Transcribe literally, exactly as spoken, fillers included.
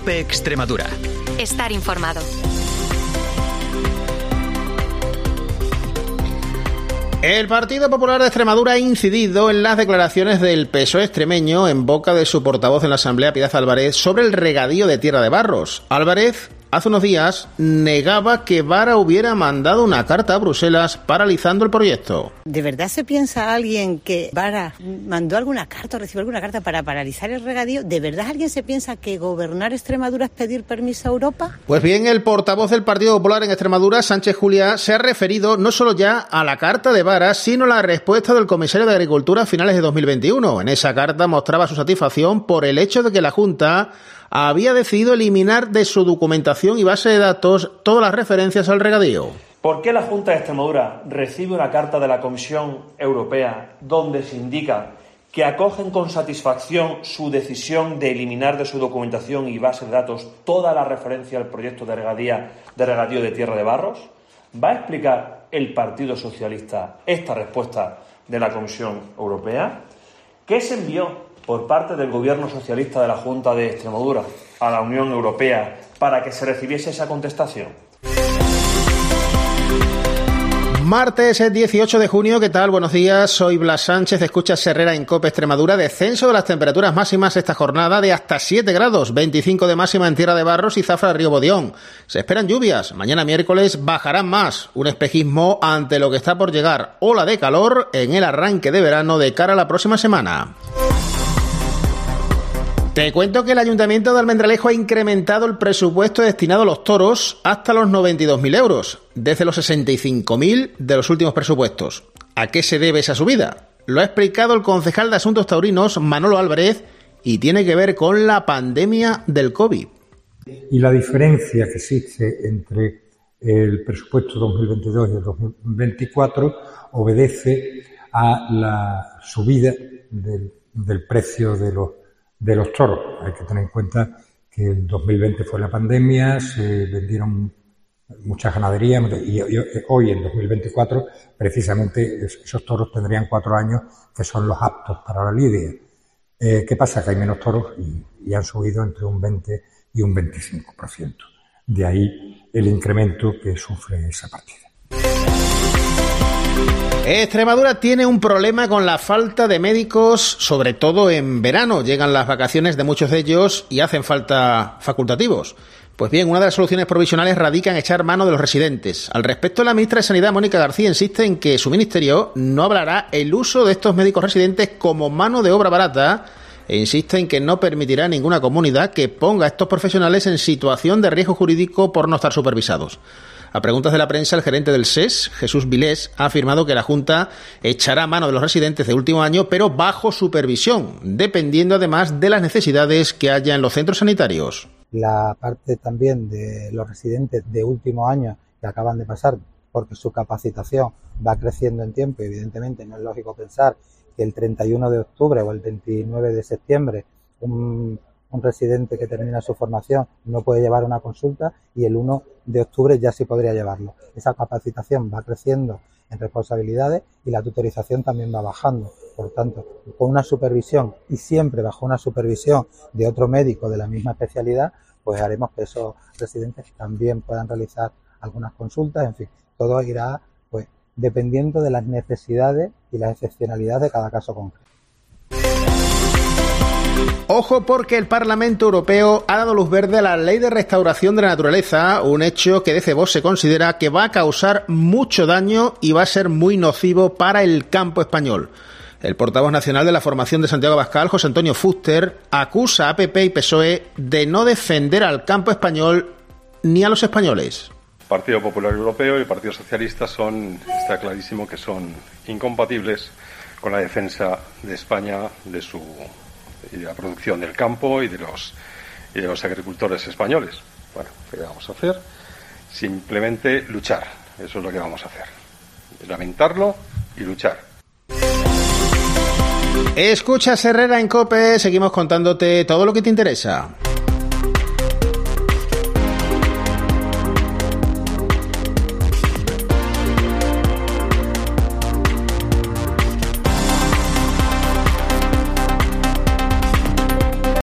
COPE Extremadura. Estar informado. El Partido Popular de Extremadura ha incidido en las declaraciones del P S O E extremeño en boca de su portavoz en la Asamblea, Piedad Álvarez, sobre el regadío de Tierra de Barros. Álvarez, hace unos días, negaba que Vara hubiera mandado una carta a Bruselas paralizando el proyecto. ¿De verdad se piensa alguien que Vara mandó alguna carta o recibió alguna carta para paralizar el regadío? ¿De verdad alguien se piensa que gobernar Extremadura es pedir permiso a Europa? Pues bien, el portavoz del Partido Popular en Extremadura, Sánchez Juliá, se ha referido no solo ya a la carta de Vara, sino a la respuesta del comisario de Agricultura a finales de dos mil veintiuno. En esa carta mostraba su satisfacción por el hecho de que la Junta había decidido eliminar de su documentación y base de datos todas las referencias al regadío. ¿Por qué la Junta de Extremadura recibe una carta de la Comisión Europea donde se indica que acogen con satisfacción su decisión de eliminar de su documentación y base de datos toda la referencia al proyecto de regadío de, regadío de Tierra de Barros? ¿Va a explicar el Partido Socialista esta respuesta de la Comisión Europea? ¿Qué se envió por parte del Gobierno Socialista de la Junta de Extremadura a la Unión Europea para que se recibiese esa contestación? Martes dieciocho de junio, ¿qué tal? Buenos días, soy Blas Sánchez, escuchas Herrera en COPE Extremadura. Descenso de las temperaturas máximas esta jornada de hasta siete grados, veinticinco de máxima en Tierra de Barros y Zafra Río Bodión. Se esperan lluvias, mañana miércoles bajarán más, un espejismo ante lo que está por llegar, ola de calor en el arranque de verano de cara a la próxima semana. Te cuento que el Ayuntamiento de Almendralejo ha incrementado el presupuesto destinado a los toros hasta los noventa y dos mil euros, desde los sesenta y cinco mil de los últimos presupuestos. ¿A qué se debe esa subida? Lo ha explicado el concejal de Asuntos Taurinos, Manolo Álvarez, y tiene que ver con la pandemia del COVID. Y la diferencia que existe entre el presupuesto dos mil veintidós y el dos mil veinticuatro obedece a la subida del, del precio de los de los toros. Hay que tener en cuenta que el dos mil veinte fue la pandemia, se vendieron muchas ganaderías y, y hoy en dos mil veinticuatro precisamente esos toros tendrían cuatro años que son los aptos para la lidia. Eh, ¿Qué pasa? Que hay menos toros y, y han subido entre un veinte y un veinticinco por ciento. De ahí el incremento que sufre esa partida. Extremadura tiene un problema con la falta de médicos, sobre todo en verano. Llegan las vacaciones de muchos de ellos y hacen falta facultativos. Pues bien, una de las soluciones provisionales radica en echar mano de los residentes. Al respecto, la ministra de Sanidad, Mónica García, insiste en que su ministerio no avalará el uso de estos médicos residentes como mano de obra barata e insiste en que no permitirá a ninguna comunidad que ponga a estos profesionales en situación de riesgo jurídico por no estar supervisados. A preguntas de la prensa, el gerente del S E S, Jesús Vilés, ha afirmado que la Junta echará mano de los residentes de último año, pero bajo supervisión, dependiendo además de las necesidades que haya en los centros sanitarios. La parte también de los residentes de último año que acaban de pasar, porque su capacitación va creciendo en tiempo, evidentemente no es lógico pensar que el treinta y uno de octubre o el veintinueve de septiembre un un residente que termina su formación no puede llevar una consulta y el uno de octubre ya sí podría llevarlo. Esa capacitación va creciendo en responsabilidades y la tutorización también va bajando. Por tanto, con una supervisión y siempre bajo una supervisión de otro médico de la misma especialidad, pues haremos que esos residentes también puedan realizar algunas consultas. En fin, todo irá pues dependiendo de las necesidades y las excepcionalidades de cada caso concreto. Ojo, porque el Parlamento Europeo ha dado luz verde a la Ley de Restauración de la Naturaleza, un hecho que desde Vox se considera que va a causar mucho daño y va a ser muy nocivo para el campo español. El portavoz nacional de la formación de Santiago Abascal, José Antonio Fuster, acusa a P P y P S O E de no defender al campo español ni a los españoles. El Partido Popular Europeo y el Partido Socialista son, está clarísimo que son incompatibles con la defensa de España, de su y de la producción del campo y de los y de los agricultores españoles. Bueno, ¿qué vamos a hacer? Simplemente luchar. Eso es lo que vamos a hacer. Lamentarlo y luchar. Escuchas Herrera en COPE, seguimos contándote todo lo que te interesa.